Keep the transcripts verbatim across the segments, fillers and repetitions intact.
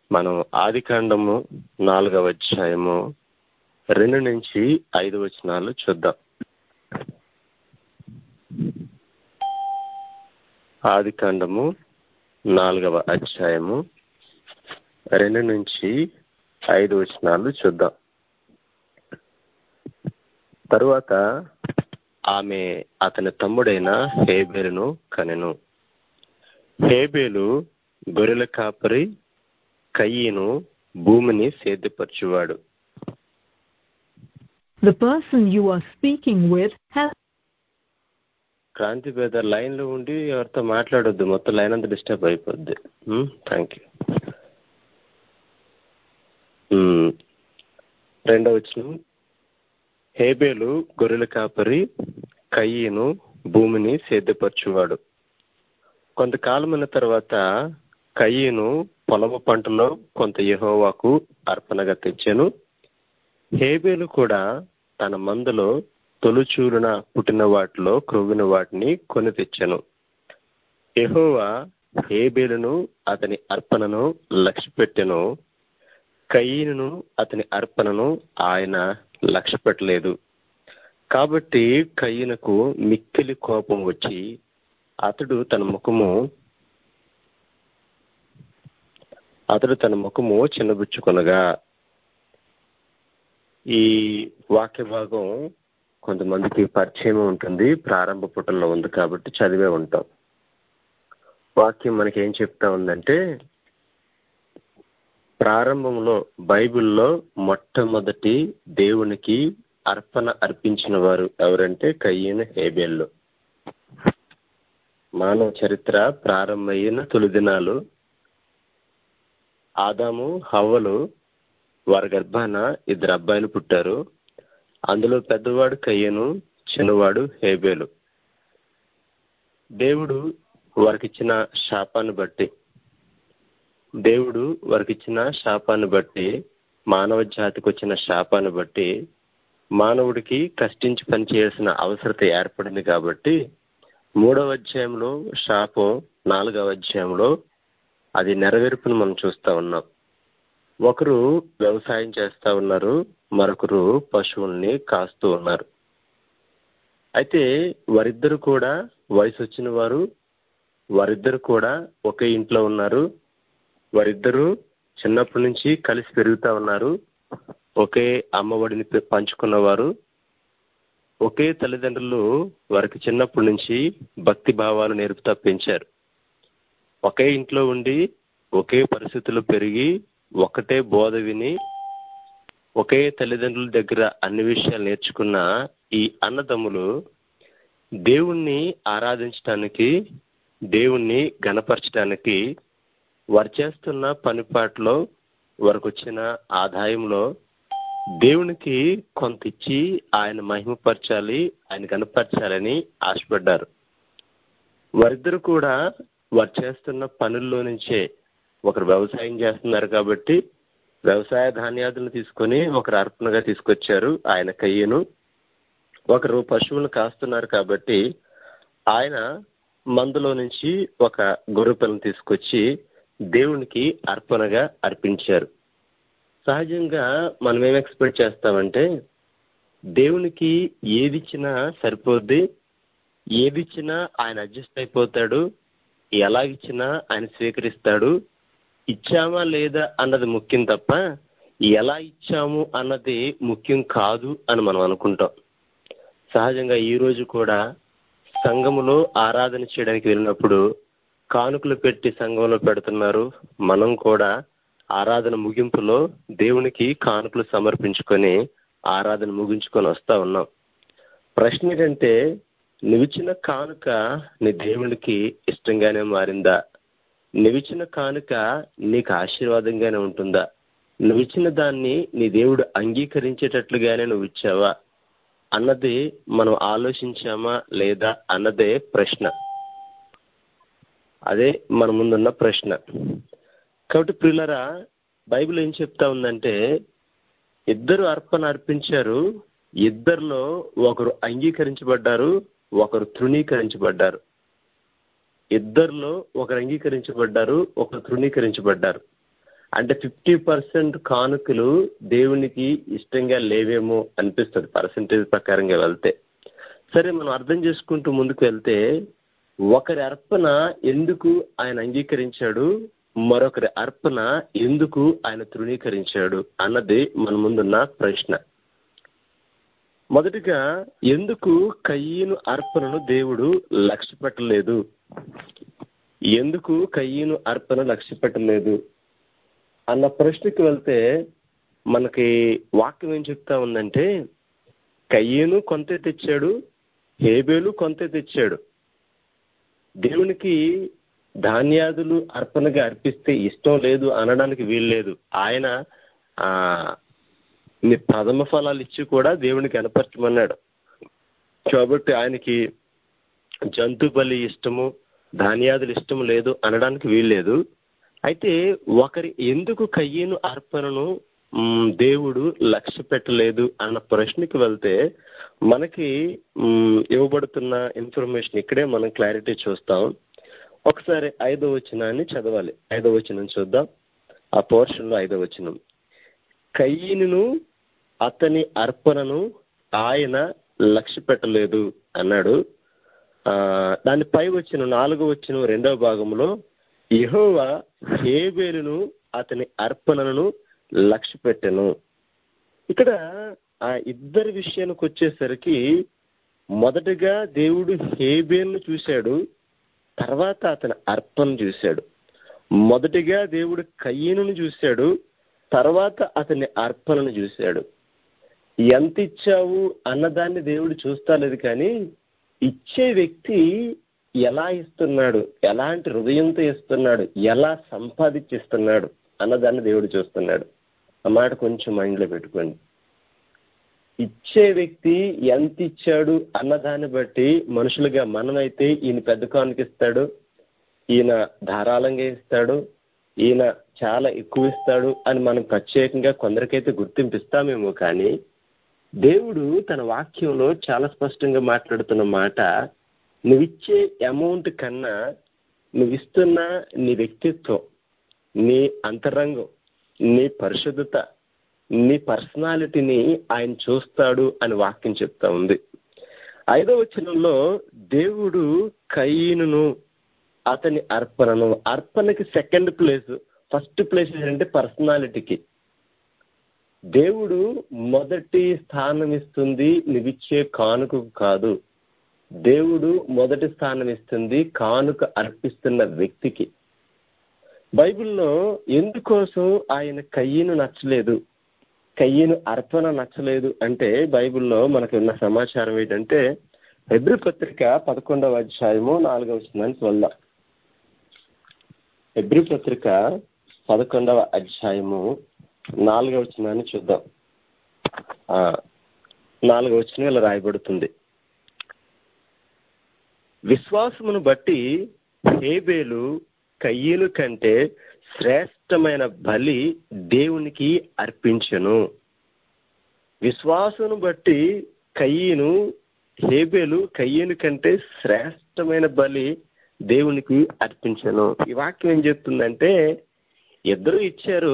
మనం ఆది కాండము నాలుగవ అధ్యాయము రెండు నుంచి ఐదు వచనాలు చూద్దాం. ఆది కాండము నాలుగవ అధ్యాయము రెండు నుంచి ఐదు వచనాలు చూద్దాం. తరువాత ఆమె అతని తమ్ముడైన హేబేలును కనెను. హేబేలు గొర్రెల కాపరి, కయీను భూమిని సేద్యపరచువాడు. The person you are speaking with has Kranti పేద లైన్ లో ఉండి ఎవరితో మాట్లాడొద్దు, మొత్తం లైన్ అంతా డిస్టర్బ్ అయిపోద్ది. Thank you. రెండవ వచనం, హేబేలు గొర్రెల కాపరి, కయీను భూమిని సేద్యపరచువాడు. కొంతకాలమైన తర్వాత కయీను పొలము పంటలో కొంత యెహోవాకు అర్పణగా తెచ్చెను. హేబేలు కూడా తన మందలో తొలుచూలున పుట్టిన వాటిలో క్రొవ్విన వాటిని కొని తెచ్చెను. యెహోవా హేబేలును అతని అర్పణను లక్ష్యపెట్టెను, కయీనును అతని అర్పణను ఆయన లక్ష్య పెట్టలేదు. కాబట్టి కయీనుకు మిక్కిలి కోపం వచ్చి అతడు తన ముఖము అతడు తన ముఖము చిన్నబుచ్చుకొనగా. ఈ వాక్య భాగం కొంతమందికి పరిచయం ఉంటుంది, ప్రారంభ పుటల్లో ఉంది కాబట్టి చదివే ఉంటాం. వాక్యం మనకి ఏం చెప్తా ఉందంటే, ప్రారంభంలో బైబిల్లో మొట్టమొదటి దేవునికి అర్పణ అర్పించిన వారు ఎవరంటే కయీను, హేబేలు. మానవ చరిత్ర ప్రారంభమైన తొలి దినాలు ఆదాము హవ్వలు వారి గర్భాన ఇద్దరు అబ్బాయిలు పుట్టారు. అందులో పెద్దవాడు కయీను, చిన్నవాడు హేబేలు. దేవుడు వారికిచ్చిన శాపాన్ని బట్టి దేవుడు వారికిచ్చిన శాపాన్ని బట్టి మానవ జాతికి వచ్చిన శాపాన్ని బట్టి మానవుడికి కష్టించి పనిచేయాల్సిన అవసరత ఏర్పడింది. కాబట్టి మూడవ అధ్యాయంలో శాపం, నాలుగవ అధ్యాయంలో అది నెరవేర్పును మనం చూస్తా ఉన్నాం. ఒకరు వ్యవసాయం చేస్తా ఉన్నారు, మరొకరు పశువుల్ని కాస్తూ ఉన్నారు. అయితే వారిద్దరు కూడా వయసు వచ్చిన వారు, వారిద్దరు కూడా ఒకే ఇంట్లో ఉన్నారు. వారిద్దరూ చిన్నప్పటి నుంచి కలిసి పెరుగుతా ఉన్నారు. ఒకే అమ్మఒడిని పంచుకున్నవారు. ఒకే తల్లిదండ్రులు వారికి చిన్నప్పటి నుంచి భక్తి భావాలు నేర్పుతా పెంచారు. ఒకే ఇంట్లో ఉండి ఒకే పరిస్థితుల్లో పెరిగి ఒకటే బోధ విని ఒకే తల్లిదండ్రుల దగ్గర అన్ని విషయాలు నేర్చుకున్న ఈ అన్నదమ్ములు దేవుణ్ణి ఆరాధించటానికి, దేవుణ్ణి గణపరచటానికి వారు చేస్తున్న పనిపాట్లో, వారికి వచ్చిన ఆదాయంలో దేవునికి కొంత ఇచ్చి ఆయన మహిమపరచాలి, ఆయన గణపరచాలని ఆశపడ్డారు. వారిద్దరు కూడా వారు చేస్తున్న పనుల్లో నుంచే, ఒకరు వ్యవసాయం చేస్తున్నారు కాబట్టి వ్యవసాయ ధాన్యాదులను తీసుకొని ఒకరు అర్పణగా తీసుకొచ్చారు, ఆయన కయ్యను. ఒకరు పశువులను కాస్తున్నారు కాబట్టి ఆయన మందులో నుంచి ఒక గొర్రె పిల్లను తీసుకొచ్చి దేవునికి అర్పణగా అర్పించారు. సహజంగా మనం ఏం ఎక్స్పెక్ట్ చేస్తామంటే, దేవునికి ఏదిచ్చినా సరిపోద్ది, ఏదిచ్చినా ఆయన అడ్జస్ట్ అయిపోతాడు, ఎలాగిచ్చినా ఆయన స్వీకరిస్తాడు, ఇచ్చామా లేదా అన్నది ముఖ్యం తప్ప ఎలా ఇచ్చాము అన్నది ముఖ్యం కాదు అని మనం అనుకుంటాం. సహజంగా ఈ రోజు కూడా సంఘములో ఆరాధన చేయడానికి వెళ్ళినప్పుడు కానుకలు పెట్టి సంఘంలో పెడుతున్నారు. మనం కూడా ఆరాధన ముగింపులో దేవునికి కానుకలు సమర్పించుకొని ఆరాధన ముగించుకొని వస్తా ఉన్నాం. ప్రశ్న ఏంటంటే, నువ్విచ్చిన కానుక నీ దేవునికి ఇష్టంగానే మారిందా? నువ్విచ్చిన కానుక నీకు ఆశీర్వాదంగానే ఉంటుందా? నువ్విచ్చిన దాన్ని నీ దేవుడు అంగీకరించేటట్లుగానే నువ్వు ఇచ్చావా అన్నది మనం ఆలోచించామా లేదా అన్నదే ప్రశ్న. అదే మన ముందున్న ప్రశ్న. కాబట్టి ప్రియులారా, బైబిల్ ఏం చెప్తా ఉందంటే, ఇద్దరు అర్పణ అర్పించారు, ఇద్దరిలో ఒకరు అంగీకరించబడ్డారు, ఒకరు తృణీకరించబడ్డారు. ఇద్దరిలో ఒకరు అంగీకరించబడ్డారు, ఒకరు తృణీకరించబడ్డారు. అంటే ఫిఫ్టీ పర్సెంట్ కానుకలు దేవునికి ఇష్టంగా లేవేమో అనిపిస్తుంది పర్సెంటేజ్ ప్రకారంగా వెళ్తే. సరే, మనం అర్థం చేసుకుంటూ ముందుకు వెళ్తే ఒకరి అర్పణ ఎందుకు ఆయన అంగీకరించాడు, మరొకరి అర్పణ ఎందుకు ఆయన తృణీకరించాడు అన్నది మన ముందున్న ప్రశ్న. మొదటిగా, ఎందుకు కయీను అర్పణను దేవుడు లక్ష్య పెట్టలేదు? ఎందుకు కయీను అర్పణ లక్ష్య పెట్టలేదు అన్న ప్రశ్నకి వెళ్తే మనకి వాక్యం ఏం చెప్తా ఉందంటే, కయీను కొంతే తెచ్చాడు, హేబేలు కొంతే తెచ్చాడు. దేవునికి ధాన్యాదులు అర్పణగా అర్పిస్తే ఇష్టం లేదు అనడానికి వీల్లేదు. ఆయన ఆ ప్రథమ ఫలాలు ఇచ్చి కూడా దేవునికి కనపరచమన్నాడు. కాబట్టి ఆయనకి జంతు బలి ఇష్టము, ధాన్యాదులు ఇష్టం లేదు అనడానికి వీల్లేదు. అయితే ఒకరి ఎందుకు కయ్యను అర్పణను దేవుడు లక్ష్య పెట్టలేదు అన్న ప్రశ్నకి వెళ్తే మనకి ఇవ్వబడుతున్న ఇన్ఫర్మేషన్ ఇక్కడే మనం క్లారిటీ చూస్తాం. ఒకసారి ఐదో వచనాన్ని చదవాలి. ఐదో వచనం చూద్దాం. ఆ పోర్షన్ లో ఐదో వచనం, కయ్యను అతని అర్పణను ఆయన లక్ష్య పెట్టలేదు అన్నాడు. ఆ దాని పై వచ్చిన నాలుగో వచ్చిన రెండవ భాగంలో, యెహోవా హేబేలును అతని అర్పణను లక్ష్య పెట్టెను. ఇక్కడ ఆ ఇద్దరి విషయానికి వచ్చేసరికి మొదటగా దేవుడు హేబేలును చూశాడు, తర్వాత అతని అర్పణ చూశాడు. మొదటిగా దేవుడు కయ్యనును చూశాడు, తర్వాత అతని అర్పణను చూశాడు. ఎంత ఇచ్చావు అన్నదాన్ని దేవుడు చూస్తా లేదు, కానీ ఇచ్చే వ్యక్తి ఎలా ఇస్తున్నాడు, ఎలాంటి హృదయంతో ఇస్తున్నాడు, ఎలా సంపాదించిస్తున్నాడు అన్నదాన్ని దేవుడు చూస్తున్నాడు. ఆ మాట కొంచెం మైండ్లో పెట్టుకోండి. ఇచ్చే వ్యక్తి ఎంత ఇచ్చాడు అన్నదాన్ని బట్టి మనుషులుగా మనమైతే ఈయన పెద్ద కానుక ఇస్తాడు, ఈయన ధారాళంగా ఇస్తాడు, ఈయన చాలా ఎక్కువ ఇస్తాడు అని మనం ప్రత్యేకంగా కొందరికైతే గుర్తింపిస్తామేమో, కానీ దేవుడు తన వాక్యంలో చాలా స్పష్టంగా మాట్లాడుతున్న మాట, నువ్విచ్చే అమౌంట్ కన్నా నువ్విస్తున్న నీ వ్యక్తిత్వం, నీ అంతరంగం, నీ పరిశుద్ధత, నీ పర్సనాలిటీని ఆయన చూస్తాడు అని వాక్యం చెప్తా ఉంది. ఐదో వచనంలో దేవుడు కయీనును అతని అర్పణను, అర్పణకి సెకండ్ ప్లేస్, ఫస్ట్ ప్లేస్ ఏంటంటే పర్సనాలిటీకి. దేవుడు మొదటి స్థానం ఇస్తుంది నువ్విచ్చే కానుకకు కాదు. దేవుడు మొదటి స్థానం ఇస్తుంది కానుక అర్పిస్తున్న వ్యక్తికి. బైబిల్లో ఎందుకోసం ఆయన కయ్యను నచ్చలేదు, కయ్యను అర్పణ నచ్చలేదు అంటే బైబిల్లో మనకు ఉన్న సమాచారం ఏంటంటే, హెబ్రీ పత్రిక పదకొండవ అధ్యాయము నాలుగవ వచనాన్ని చూద్దాం. హెబ్రీ పత్రిక పదకొండవ అధ్యాయము నాలుగవ వచనాన్ని చూద్దాం. ఆ నాలుగవ వచనం ఇలా రాయబడుతుంది, విశ్వాసమును బట్టి హేబేలు కయ్యను కంటే శ్రేష్టమైన బలి దేవునికి అర్పించెను. విశ్వాసమును బట్టి కయ్యను హేబేలు కయ్యను కంటే శ్రేష్టమైన బలి దేవునికి అర్పించెను. ఈ వాక్యం ఏం చెప్తుందంటే, ఇద్దరు ఇచ్చారు.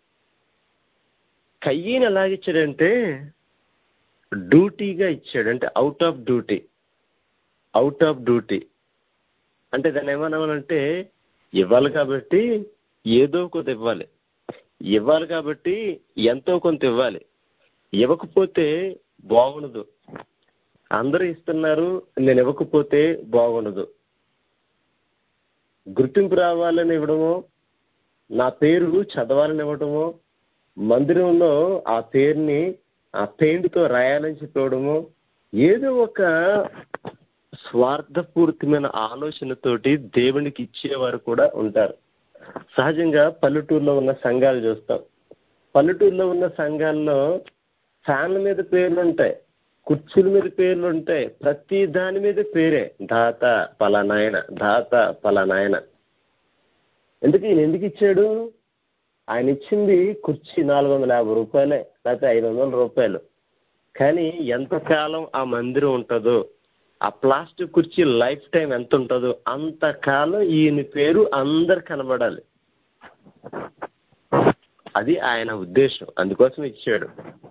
కయ్యను ఎలాగిచ్చాడంటే డ్యూటీగా ఇచ్చాడు, అంటే out of duty. Out of duty అంటే దాన్ని ఏమన్నామంటే, ఇవ్వాలి కాబట్టి ఏదో కొంత ఇవ్వాలి, ఇవ్వాలి కాబట్టి ఎంతో కొంత ఇవ్వాలి, ఇవ్వకపోతే బాగుండదు. అందరూ ఇస్తున్నారు, నేను ఇవ్వకపోతే బాగుండదు. గుర్తింపు రావాలని ఇవ్వడమో, నా పేరు చదవాలని ఇవ్వడమో, మందిరంలో ఆ పేరుని ఆ పెయింట్తో రాయాలని చెప్పవడమో, ఏదో ఒక స్వార్థపూరితమైన ఆలోచనతోటి దేవునికి ఇచ్చేవారు కూడా ఉంటారు. సహజంగా పల్లెటూరులో ఉన్న సంఘాలు చూస్తాం. పల్లెటూరులో ఉన్న సంఘాల్లో ఫ్యాన్ల మీద పేర్లు ఉంటాయి, కుర్చీల మీద పేర్లు ఉంటాయి, ప్రతి దాని మీద పేరే, దాత పలానాయన, దాత పలానాయన. ఎందుకు ఈయన ఎందుకు ఇచ్చాడు? ఆయన ఇచ్చింది కుర్చీ నాలుగు వందల యాభై రూపాయలే, లేకపోతే ఐదు వందల రూపాయలు. కానీ ఎంతకాలం ఆ మందిరం ఉంటుందో, ఆ ప్లాస్టిక్ కుర్చీ లైఫ్ టైం ఎంత ఉంటుందో అంతకాలం ఈయన పేరు అందరు కనబడాలి. అది ఆయన ఉద్దేశం, అందుకోసం ఇచ్చాడు.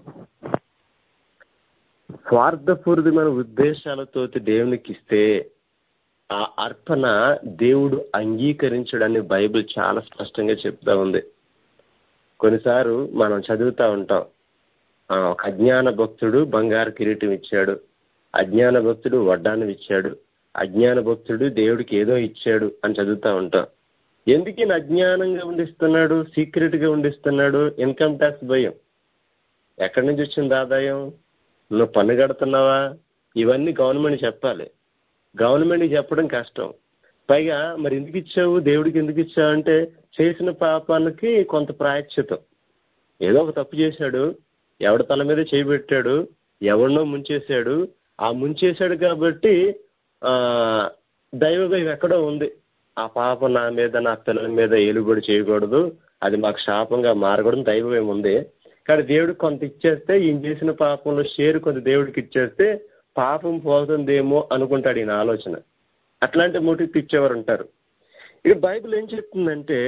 స్వార్థపూరితమైన ఉద్దేశాలతో దేవునికి ఇస్తే ఆ అర్పణ దేవుడు అంగీకరించడని బైబిల్ చాలా స్పష్టంగా చెప్తా ఉంది. కొన్నిసార్లు మనం చదువుతా ఉంటాం, ఒక అజ్ఞాన భక్తుడు బంగారు కిరీటం ఇచ్చాడు, అజ్ఞాన భక్తుడు వడ్డానం ఇచ్చాడు, అజ్ఞాన భక్తుడు దేవుడికి ఏదో ఇచ్చాడు అని చదువుతా ఉంటాం. ఎందుకు ఈయన అజ్ఞానంగా ఉండిస్తున్నాడు, సీక్రెట్ గా ఉండిస్తున్నాడు? ఇన్కమ్ ట్యాక్స్ భయం. ఎక్కడి నుంచి వచ్చింది ఆదాయం? నువ్వు పన్ను కడుతున్నావా? ఇవన్నీ గవర్నమెంట్ చెప్పాలి. గవర్నమెంట్ చెప్పడం కష్టం. పైగా మరి ఎందుకు ఇచ్చావు, దేవుడికి ఎందుకు ఇచ్చావు అంటే చేసిన పాపానికి కొంత ప్రాయశ్చితం. ఏదో ఒక తప్పు చేశాడు, ఎవడి తల మీద చేయబెట్టాడు, ఎవరినో ముంచేశాడు, ఆ ముంచేశాడు కాబట్టి ఆ దైవ భయం ఎక్కడో ఉంది. ఆ పాపం నా మీద నా పిల్లల మీద ఏలుబడి చేయకూడదు, అది మాకు శాపంగా మారకూడదు, దైవ భయం ఉంది. కానీ దేవుడు కొంత ఇచ్చేస్తే, ఈయన చేసిన పాపంలో షేర్ కొంత దేవుడికి ఇచ్చేస్తే పాపం పోతుందేమో అనుకుంటాడు ఈయన ఆలోచన. అట్లాంటి మోటివ్ ఇచ్చేవారు ఉంటారు. ఇక బైబిల్ ఏం చెప్తుందంటే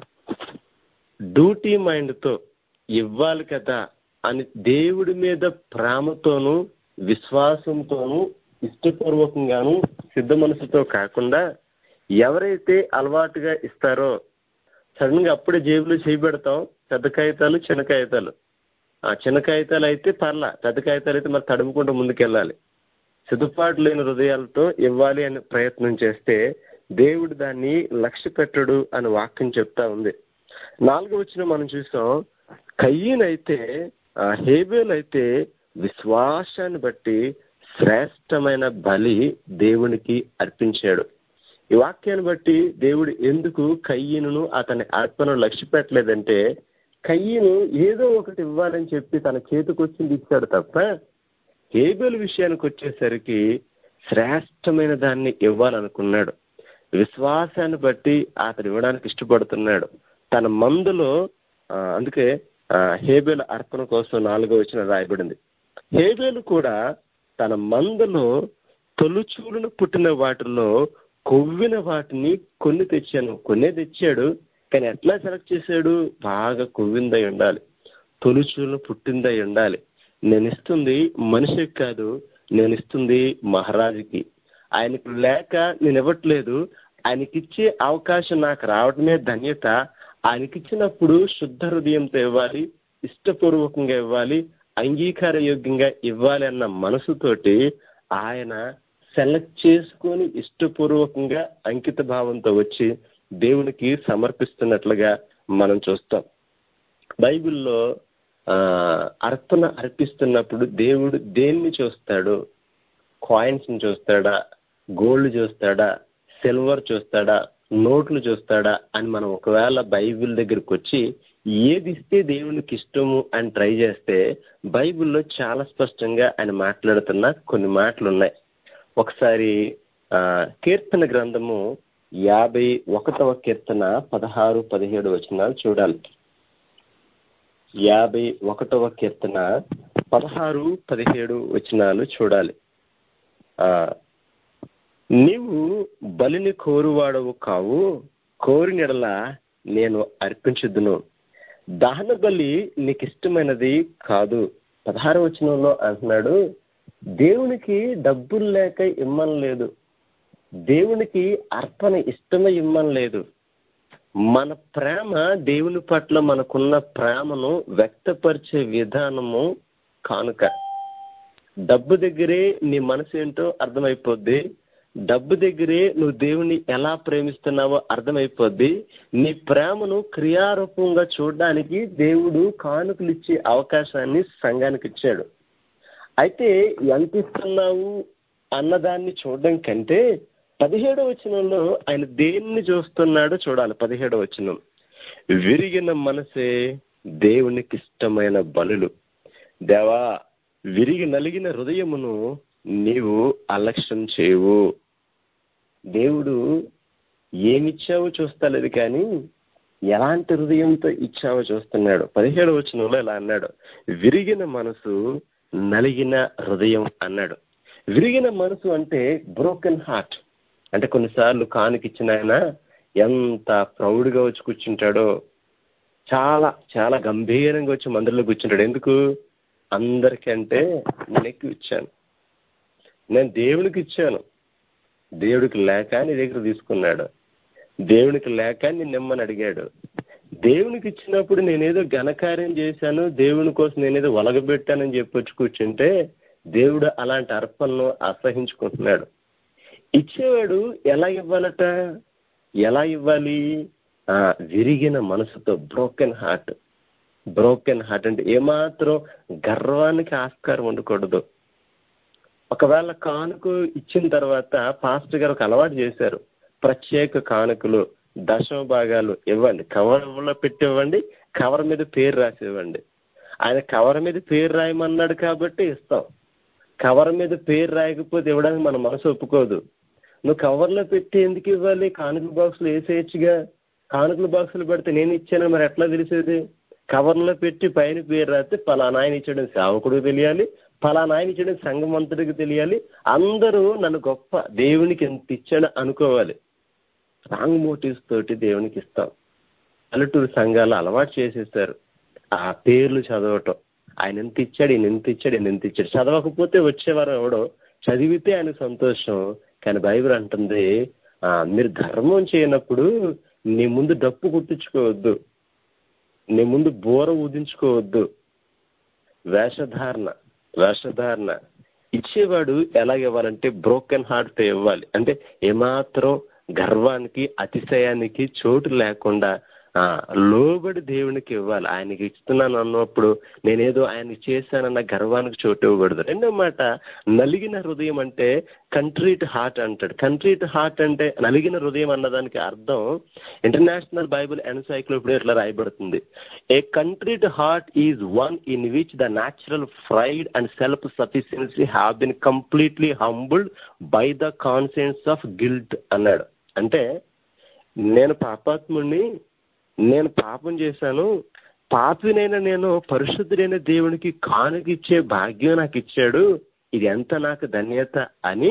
డ్యూటీ మైండ్తో ఇవ్వాలి కదా అని దేవుడి మీద ప్రేమతోనూ విశ్వాసంతోనూ ఇష్టపూర్వకంగాను సిద్ధ మనసుతో కాకుండా ఎవరైతే అలవాటుగా ఇస్తారో సడన్ గా అప్పుడే జేబులో చేయబెడతాం. పెద్ద కాగితాలు చిన్న కాగితాలు, ఆ చిన్న కాగితాలు అయితే పర్లా, పెద్ద కాగితాలు అయితే మరి తడుముకుంటూ ముందుకెళ్ళాలి. సిద్ధపాటు లేని హృదయాలతో ఇవ్వాలి అని ప్రయత్నం చేస్తే దేవుడు దాన్ని లక్ష్య పెట్టడు అని వాక్యం చెప్తా ఉంది. నాలుగో వచనం మనం చూసాం, కయ్యనైతే హేబేల్ అయితే విశ్వాసాన్ని బట్టి శ్రేష్టమైన బలి దేవునికి అర్పించాడు. ఈ వాక్యాన్ని బట్టి దేవుడు ఎందుకు కయ్యను అతని అర్పణను లక్ష్య పెట్టలేదంటే, కయ్యను ఏదో ఒకటి ఇవ్వాలని చెప్పి తన చేతికి వచ్చింది ఇచ్చాడు తప్ప హేబేలు విషయానికి వచ్చేసరికి శ్రేష్టమైన దాన్ని ఇవ్వాలనుకున్నాడు. విశ్వాసాన్ని బట్టి అతడు ఇవ్వడానికి ఇష్టపడుతున్నాడు. తన మందులో అందుకే హేబేలు అర్పణ కోసం నాలుగో వచనం రాయబడింది. హేబేలు కూడా తన మందలో తొలుచూలును పుట్టిన వాటిలో కొవ్విన వాటిని కొన్ని తెచ్చాను. కొన్నే తెచ్చాడు, కానీ ఎట్లా సెలెక్ట్ చేశాడు? బాగా కొవ్విందై ఉండాలి, తొలుచూలు పుట్టిందై ఉండాలి. నేను ఇస్తుంది మనిషికి కాదు, నేను ఇస్తుంది మహారాజుకి. ఆయనకు లేక నేను ఇవ్వట్లేదు, ఆయనకిచ్చే అవకాశం నాకు రావడమే ధన్యత. ఆయనకిచ్చినప్పుడు శుద్ధ హృదయంతో ఇవ్వాలి, ఇష్టపూర్వకంగా ఇవ్వాలి, అంగీకార యోగ్యంగా ఇవ్వాలి అన్న మనసుతోటి ఆయన సెలెక్ట్ చేసుకొని ఇష్టపూర్వకంగా అంకిత భావంతో వచ్చి దేవునికి సమర్పిస్తున్నట్లుగా మనం చూస్తాం. బైబిల్లో ఆ అర్పణ అర్పిస్తున్నప్పుడు దేవుడు దేన్ని చూస్తాడు? కాయిన్స్ ని చూస్తాడా, గోల్డ్ చూస్తాడా, సిల్వర్ చూస్తాడా, నోట్లు చూస్తాడా అని మనం ఒకవేళ బైబిల్ దగ్గరికి వచ్చి ఏది ఇస్తే దేవునికి ఇష్టము అని ట్రై చేస్తే బైబిల్లో చాలా స్పష్టంగా ఆయన మాట్లాడుతున్న కొన్ని మాటలు ఉన్నాయి. ఒకసారి ఆ కీర్తన గ్రంథము యాభై ఒకటవ కీర్తన పదహారు పదిహేడు వచనాలు చూడాలి. యాభై ఒకటవ కీర్తన పదహారు పదిహేడు వచనాలు చూడాలి. ఆ నీవు బలిని కోరువాడవు కావు, కోరినెడల నేను అర్పించుదును. దహన బలి నీకు ఇష్టమైనది కాదు. పదహారు వచనంలో అంటున్నాడు, దేవునికి డబ్బులు లేక ఇమ్మని లేదు, దేవునికి అర్పణ ఇష్టమై ఇమ్మని లేదు. మన ప్రేమ దేవుని పట్ల మనకున్న ప్రేమను వ్యక్తపరిచే విధానము కానుక. డబ్బు దగ్గరే నీ మనసు ఏంటో అర్థమైపోద్ది, డబ్బు దగ్గరే నువ్వు దేవుని ఎలా ప్రేమిస్తున్నావో అర్థమైపోద్ది. నీ ప్రేమను క్రియారూపంగా చూడడానికి దేవుడు కానుకలు ఇచ్చే అవకాశాన్ని సంఘానికి ఇచ్చాడు. అయితే ఎంత ఇస్తున్నావు అన్నదాన్ని చూడడం కంటే పదిహేడవ వచనంలో ఆయన దేన్ని చూస్తున్నాడో చూడాలి. పదిహేడవ వచనం, విరిగిన మనసే దేవునికి ఇష్టమైన బలులు. దేవా, విరిగి నలిగిన హృదయమును నీవు అలక్ష్యం చేయవు. దేవుడు ఏమిచ్చావో చూస్తలేదు, కానీ ఎలాంటి హృదయంతో ఇచ్చావో చూస్తున్నాడు. పదిహేడవ వచనంలో ఇలా అన్నాడు, విరిగిన మనసు నలిగిన హృదయం అన్నాడు. విరిగిన మనసు అంటే బ్రోకెన్ హార్ట్. అంటే కొన్నిసార్లు కానుకిచ్చిన ఆయన ఎంత ప్రౌడ్గా వచ్చి కూర్చుంటాడో, చాలా చాలా గంభీరంగా వచ్చి మందిరంలో కూర్చుంటాడు. ఎందుకు? అందరికంటే నేను ఎక్కువ ఇచ్చాను, నేను దేవునికి ఇచ్చాను, దేవుడికి లేక నీ దగ్గర తీసుకున్నాడు, దేవునికి లేక నేను నిమ్మని అడిగాడు. దేవునికి ఇచ్చినప్పుడు నేనేదో ఘనకార్యం చేశాను, దేవుని కోసం నేనేదో ఒలగబెట్టానని చెప్పొచ్చు కూర్చుంటే దేవుడు అలాంటి అర్పణను అసహించుకుంటున్నాడు. ఇచ్చేవాడు ఎలా ఇవ్వాలట? ఎలా ఇవ్వాలి? ఆ విరిగిన మనసుతో, బ్రోకెన్ హార్ట్. బ్రోకెన్ హార్ట్ అంటే ఏమాత్రం గర్వానికి ఆస్కారం ఉండకూడదు. ఒకవేళ కానుక ఇచ్చిన తర్వాత పాస్టర్ గారు ఒక అలవాటు చేశారు, ప్రత్యేక కానుకలు దశమ భాగాలు ఇవ్వండి, కవర్లో పెట్టి ఇవ్వండి, కవర్ మీద పేరు రాసి ఇవ్వండి. ఆయన కవర్ మీద పేరు రాయమన్నాడు కాబట్టి ఇస్తాం. కవర్ మీద పేరు రాయకపోతే ఇవ్వడానికి మన మనసు ఒప్పుకోదు. నువ్వు కవర్లో పెట్టి ఎందుకు ఇవ్వాలి? కానుకల బాక్సులు వేసేయచ్చుగా. కానుకల బాక్సులు పెడితే నేను ఇచ్చాను మరి ఎట్లా తెలిసేది? కవర్లో పెట్టి పైన పేరు రాస్తే పలానా ఆయన ఇచ్చాడు సేవకుడికి తెలియాలి, పలానా ఆయన ఇచ్చాడు సంఘం అంతటికి తెలియాలి, అందరూ నన్ను గొప్ప దేవునికి ఎంత ఇచ్చాడు అనుకోవాలి. రాంగ్ మోటివ్స్ తోటి దేవునికి ఇస్తాం. పల్లెటూరు సంఘాలు అలవాటు చేసేసారు ఆ పేర్లు చదవటం. ఆయన ఎంత ఇచ్చాడు, ఈయన ఎంత ఇచ్చాడు, ఈయన ఎంత ఇచ్చాడు. చదవకపోతే వచ్చేవారు ఎవడో, చదివితే ఆయన సంతోషం. కానీ బైబిల్ అంటుంది, ఆ మీరు ధర్మం చేయనప్పుడు నీ ముందు డప్పు కుట్టించుకోవద్దు, నీ ముందు బోర ఊదించుకోవద్దు. వేషధారణ వేషధారణ ఇచ్చేవాడు ఎలా ఇవ్వాలంటే బ్రోకెన్ హార్ట్ తో ఇవ్వాలి. అంటే ఏమాత్రం గర్వానికి అతిశయానికి చోటు లేకుండా ఆ లోబడి దేవునికి ఇవ్వాలి. ఆయనకి ఇస్తున్నాను అన్నప్పుడు నేనేదో ఆయనకి చేశానన్న గర్వానికి చోటు ఇవ్వకూడదు. రెండో మాట, నలిగిన హృదయం అంటే కంట్రీట్ హార్ట్ అంటాడు. కంట్రీట్ హార్ట్ అంటే నలిగిన హృదయం అన్నదానికి అర్థం ఇంటర్నేషనల్ బైబిల్ ఎన్సైక్లోపీడియా ఇట్లా రాయబడుతుంది, a contrite heart is one in which the natural pride and self sufficiency have been completely humbled by the conscience of guilt అన్నాడు. అంటే నేను పాపాత్ముడిని, నేను పాపం చేశాను, పాపినైనా నేను పరిశుద్ధుడైన దేవునికి కానుక ఇచ్చే భాగ్యం నాకు ఇచ్చాడు, ఇది ఎంత నాకు ధన్యత అని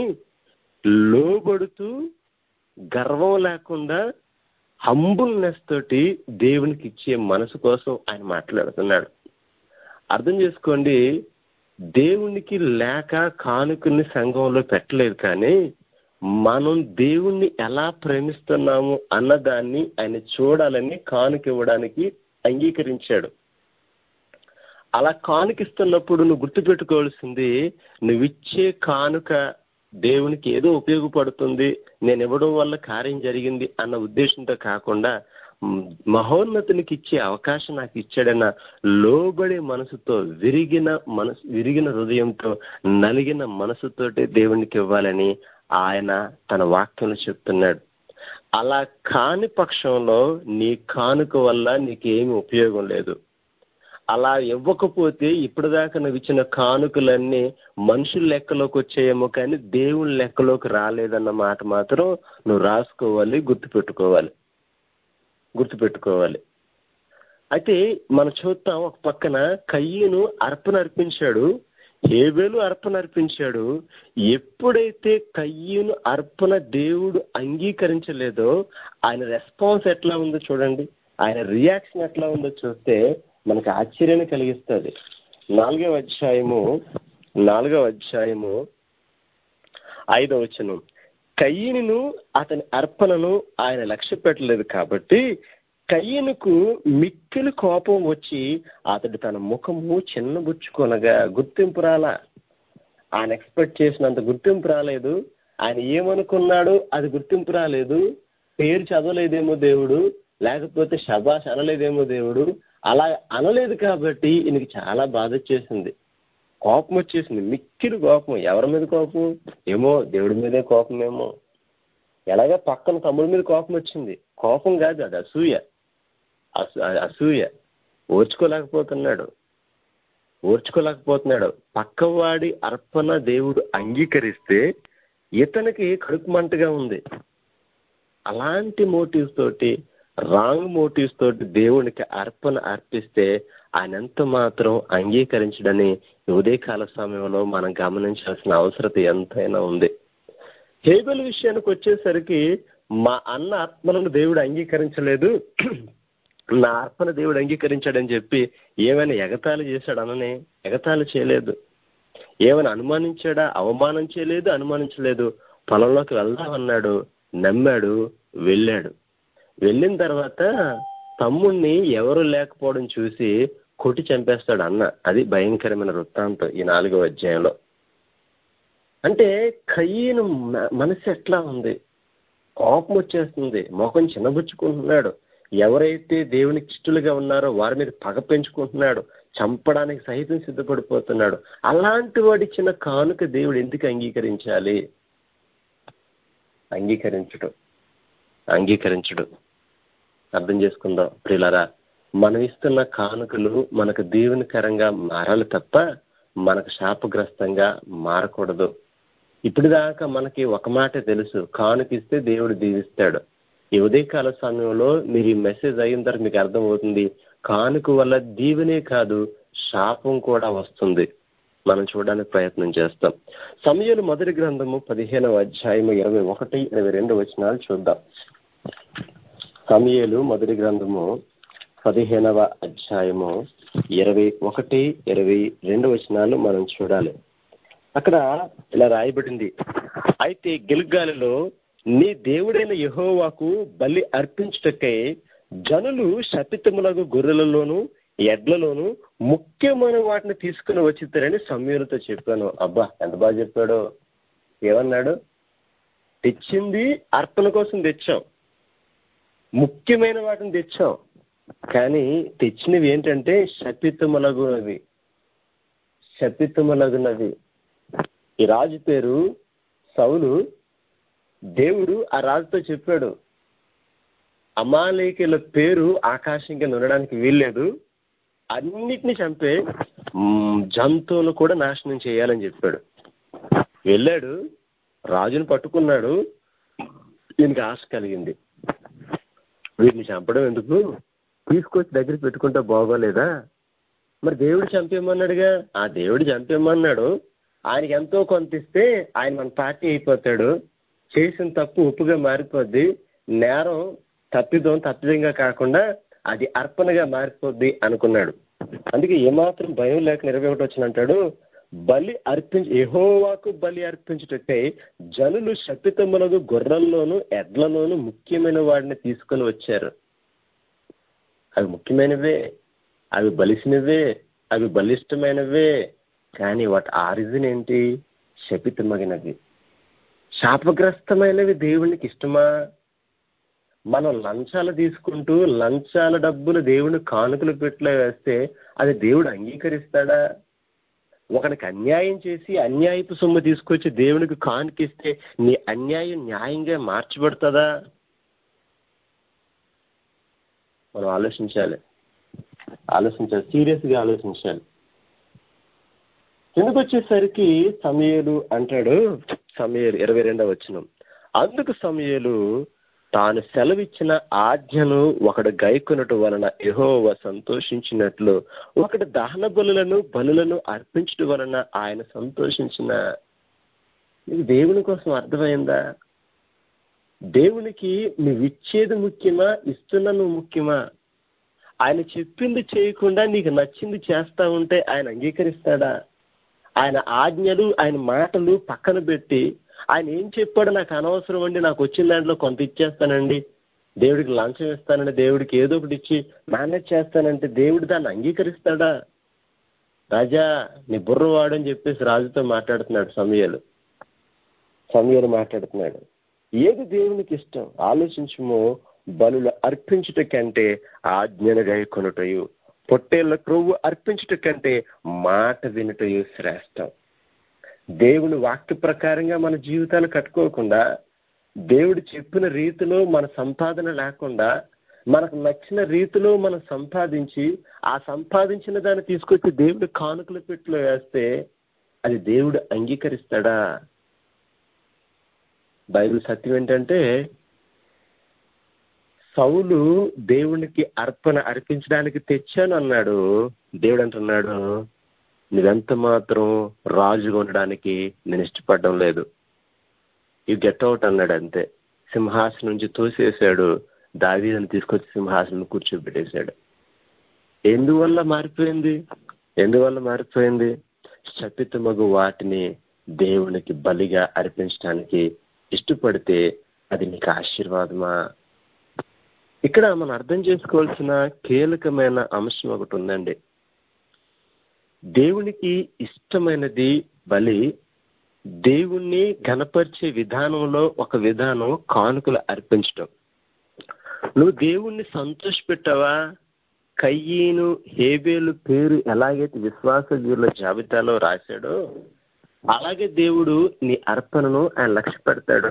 లోబడుతూ గర్వం లేకుండా హంబుల్నెస్ తోటి దేవునికి ఇచ్చే మనసు కోసం ఆయన మాట్లాడుతున్నాడు. అర్థం చేసుకోండి, దేవునికి లేక కానుకల్ని సంఘంలో పెట్టలేదు, కానీ మనం దేవుణ్ణి ఎలా ప్రేమిస్తున్నాము అన్నదాన్ని ఆయన చూడాలని కానుక ఇవ్వడానికి అంగీకరించాడు. అలా కానుకిస్తున్నప్పుడు నువ్వు గుర్తుపెట్టుకోవాల్సింది, నువ్విచ్చే కానుక దేవునికి ఏదో ఉపయోగపడుతుంది, నేను ఇవ్వడం వల్ల కార్యం జరిగింది అన్న ఉద్దేశంతో కాకుండా మహోన్నతునికి ఇచ్చే అవకాశం నాకు ఇచ్చాడన్న లోబడే మనసుతో, విరిగిన మనసు విరిగిన హృదయంతో, నలిగిన మనసుతోటి దేవునికి ఇవ్వాలని ఆయన తన వాక్యంలో చెప్తున్నాడు. అలా కాని పక్షంలో నీ కానుక వల్ల నీకేమి ఉపయోగం లేదు. అలా ఇవ్వకపోతే ఇప్పటిదాకా నువ్వు ఇచ్చిన కానుకలన్నీ మనుషుల లెక్కలోకి వచ్చాయేమో కానీ దేవుని లెక్కలోకి రాలేదన్న మాట మాత్రం నువ్వు రాసుకోవాలి, గుర్తుపెట్టుకోవాలి గుర్తుపెట్టుకోవాలి అయితే మనం చూద్దాం, ఒక పక్కన కయ్యను అర్పణ అర్పించాడు, హేబేలు అర్పణ అర్పించాడు. ఎప్పుడైతే కయ్యను అర్పణ దేవుడు అంగీకరించలేదో ఆయన రెస్పాన్స్ ఎట్లా ఉందో చూడండి, ఆయన రియాక్షన్ ఎట్లా ఉందో చూస్తే మనకు ఆశ్చర్యాన్ని కలిగిస్తుంది. నాలుగవ అధ్యాయము నాలుగవ అధ్యాయము ఐదవ వచనం, కయ్యను అతని అర్పణను ఆయన లక్ష్య పెట్టలేదు కాబట్టి కయ్యనుకు మిక్కిలి కోపం వచ్చి అతడు తన ముఖము చిన్నబుచ్చుకొనగా, గుర్తింపు రాలా, ఆయన ఎక్స్పెక్ట్ చేసినంత గుర్తింపు రాలేదు. ఆయన ఏమనుకున్నాడు అది గుర్తింపు రాలేదు. పేరు చదవలేదేమో దేవుడు, లేకపోతే శబాష్ అనలేదేమో దేవుడు. అలా అనలేదు కాబట్టి ఈయనకి చాలా బాధ వచ్చేసింది, కోపం వచ్చేసింది, మిక్కిలి కోపం. ఎవరి మీద కోపం ఏమో, దేవుడి మీదే కోపమేమో. ఎలాగా పక్కన తమ్ముడి మీద కోపం వచ్చింది, కోపం కాదు అది అసూయ. అసూయ ఓర్చుకోలేకపోతున్నాడు ఓర్చుకోలేకపోతున్నాడు పక్కవాడి అర్పణ దేవుడు అంగీకరిస్తే ఇతనికి కడుపు మంటగా ఉంది. అలాంటి మోటివ్స్ తోటి, రాంగ్ మోటివ్స్ తోటి దేవునికి అర్పణ అర్పిస్తే ఆయన ఎంత మాత్రం అంగీకరించడని ఉదయకాల సమయంలో మనం గమనించాల్సిన అవసరం ఎంతైనా ఉంది. హేబెలు విషయానికి వచ్చేసరికి మా అన్న ఆత్మలను దేవుడు అంగీకరించలేదు, నా అర్పణ దేవుడు అంగీకరించాడని చెప్పి ఏమైనా ఎగతాళి చేశాడు అననే? ఎగతాళి చేయలేదు. ఏమైనా అనుమానించాడా? అవమానం చేయలేదు, అనుమానించలేదు. పొలంలోకి వెళ్దామన్నాడు, నమ్మాడు, వెళ్ళాడు. వెళ్ళిన తర్వాత తమ్ముణ్ణి ఎవరు లేకపోవడం చూసి కొట్టి చంపేస్తాడు అన్న. అది భయంకరమైన వృత్తాంతం ఈ నాలుగో అధ్యాయంలో. అంటే కయీను మనసు ఎట్లా ఉంది? కోపం వచ్చేస్తుంది, ముఖం చిన్నబుచ్చుకుంటున్నాడు. ఎవరైతే దేవునికి ఇష్టలుగా ఉన్నారో వారి మీద పగ పెంచుకుంటున్నాడు, చంపడానికి సైతం సిద్ధపడిపోతున్నాడు. అలాంటి వాడిచ్చిన కానుక దేవుడు ఎందుకు అంగీకరించాలి? అంగీకరించడు అంగీకరించడు అర్థం చేసుకుందాం ప్రియులారా. మనం ఇస్తున్న కానుకలు మనకు దేవునికరంగా మారాలి తప్ప మనకు శాపగ్రస్తంగా మారకూడదు. ఇప్పుడు దాకా మనకి ఒక మాట తెలుసు, కానుకిస్తే దేవుడు దీవిస్తాడు. ఈ ఉదయకాల సమయంలో మీరు ఈ మెసేజ్ అయిన తర్వాత మీకు అర్థమవుతుంది, కానుక వల్ల దీవెనే కాదు శాపం కూడా వస్తుంది. మనం చూడడానికి ప్రయత్నం చేస్తాం. సమూయేలు మొదటి గ్రంథము పదిహేనవ అధ్యాయము ఇరవై ఒకటి ఇరవై రెండు వచనాలు చూద్దాం. సమూయేలు మొదటి గ్రంథము పదిహేనవ అధ్యాయము ఇరవై ఒకటి ఇరవై రెండు వచనాలు మనం చూడాలి. అక్కడ ఇలా రాయబడింది, అయితే గిల్గాలులో నీ దేవుడైన యెహోవాకు బలి అర్పించుటకై జనులు శపితములకు గొర్రెలలోను ఎడ్లలోను ముఖ్యమైన వాటిని తీసుకుని వచ్చిద్దరని సమూయేలుతో చెప్పాను. అబ్బా ఎంత బాగా చెప్పాడో. ఏమన్నాడు? తెచ్చింది అర్పణ కోసం తెచ్చాం, ముఖ్యమైన వాటిని తెచ్చాం. కానీ తెచ్చినవి ఏంటంటే శపితములగునవి శపితములగునవి ఈ రాజు పేరు సౌలు. దేవుడు ఆ రాజుతో చెప్పాడు, అమాలేకీయుల పేరు ఆకాశం కింద ఉండడానికి వీల్లేదు, అన్నిటినీ చంపే జంతువులు కూడా నాశనం చేయాలని చెప్పాడు. వెళ్ళాడు, రాజును పట్టుకున్నాడు. ఈయనకి ఆశ కలిగింది, వీటిని చంపడం ఎందుకు, తీసుకొచ్చి దగ్గర పెట్టుకుంటే బాగోలేదా? మరి దేవుడు చంపేమన్నాడుగా, ఆ దేవుడు చంపేమన్నాడు. ఆయనకి ఎంతో కొంత ఇస్తే ఆయన మన పార్టీ అయిపోతాడు, చేసిన తప్పు ఉప్పుగా మారిపోద్ది, నేరం తప్పిదం తప్పిదంగా కాకుండా అది అర్పణగా మారిపోద్ది అనుకున్నాడు. అందుకే ఏమాత్రం భయం లేక ఇరవై ఒకటి వచ్చిన అంటాడు, బలి అర్పించి యెహోవాకు బలి అర్పించుటకై జనులు శపితములకు గొర్రెల్లోను ఎడ్లలోను ముఖ్యమైన వాడిని తీసుకొని వచ్చారు. అవి ముఖ్యమైనవే, అవి బలిసినవే, అవి బలిష్టమైనవే. కానీ వాటి ఆరిజిన్ ఏంటి? శపితమగినవి, శాపగ్రస్తమైనవి. దేవునికి ఇష్టమా? మనం లంచాలు తీసుకుంటూ లంచాల డబ్బులు దేవుని కానుకలు పెట్టులో వేస్తే అది దేవుడు అంగీకరిస్తాడా? ఒకడికి అన్యాయం చేసి అన్యాయపు సొమ్ము తీసుకొచ్చి దేవునికి కానుకిస్తే నీ అన్యాయం న్యాయంగా మార్చబడుతుందా? మనం ఆలోచించాలి ఆలోచించాలి సీరియస్ గా ఆలోచించాలి. ఎందుకు వచ్చేసరికి సమూయేలు అంటాడు, సమూయేలు ఇరవై రెండవ వచనం, అందుకు సమూయేలు తాను సెలవిచ్చిన ఆజ్ఞను ఒకడు గైకొనుట వలన యెహోవా సంతోషించినట్లు ఒకటి దహన బలులను బలులను అర్పించడం వలన ఆయన సంతోషించిన. నీకు దేవుని కోసం అర్థమైందా? దేవునికి నువ్వు ఇచ్చేది ముఖ్యమా, ఇస్తున్నా నువ్వు ముఖ్యమా? ఆయన చెప్పింది చేయకుండా నీకు నచ్చింది చేస్తా ఉంటే ఆయన అంగీకరిస్తాడా? ఆయన ఆజ్ఞలు ఆయన మాటలు పక్కన పెట్టి ఆయన ఏం చెప్పాడో నాకు అనవసరం అండి, నాకు వచ్చిన దాంట్లో కొంత ఇచ్చేస్తానండి, దేవుడికి లంచం ఇస్తానండి, దేవుడికి ఏదో ఒకటి ఇచ్చి మేనేజ్ చేస్తానంటే దేవుడు దాన్ని అంగీకరిస్తాడా? రాజా నీ బుర్రవాడు అని చెప్పేసి రాజుతో మాట్లాడుతున్నాడు సమూయేలు. సమూయేలు మాట్లాడుతున్నాడు, ఏది దేవునికి ఇష్టం ఆలోచించుము. బలులు అర్పించుట కంటే ఆజ్ఞను గైకొనుటయు, పొట్టేళ్ల క్రొవ్వు అర్పించుట కంటే మాట వినుటయు శ్రేష్టం. దేవుని వాక్య ప్రకారంగా మన జీవితాలు కట్టుకోకుండా, దేవుడు చెప్పిన రీతిలో మన సంపాదన లేకుండా, మనకు నచ్చిన రీతిలో మనం సంపాదించి ఆ సంపాదించిన దాన్ని తీసుకొచ్చి దేవుడు కానుకల పెట్టులో వేస్తే అది దేవుడు అంగీకరిస్తాడా? బైబిల్ సత్యం ఏంటంటే, సౌలు దేవునికి అర్పణ అర్పించడానికి తెచ్చాను అన్నాడు. దేవుడు అంటున్నాడు, నువ్వెంత మాత్రం రాజుగా ఉండడానికి నేను ఇష్టపడడం లేదు, యు గెట్ అవుట్ అన్నాడు. అంతే, సింహాసనం నుంచి తోసేశాడు. దావీదుని తీసుకొచ్చి సింహాసనం కూర్చోబెట్టేశాడు. ఎందువల్ల మారిపోయింది? ఎందువల్ల మారిపోయింది? శపితమగు వాటిని దేవునికి బలిగా అర్పించడానికి ఇష్టపడితే అది నీకు ఆశీర్వాదమా? ఇక్కడ మనం అర్థం చేసుకోవాల్సిన కీలకమైన అంశం ఒకటి ఉందండి. దేవునికి ఇష్టమైనది బలి. దేవుణ్ణి ఘనపరిచే విధానంలో ఒక విధానం కానుకలు అర్పించటం. నువ్వు దేవుణ్ణి సంతోషపెట్టావా? కయ్యీను హేబేలు పేరు ఎలాగైతే విశ్వాస వీరుల జాబితాలో రాశాడో అలాగే దేవుడు నీ అర్పణను ఆయన లక్ష్య పెడతాడు.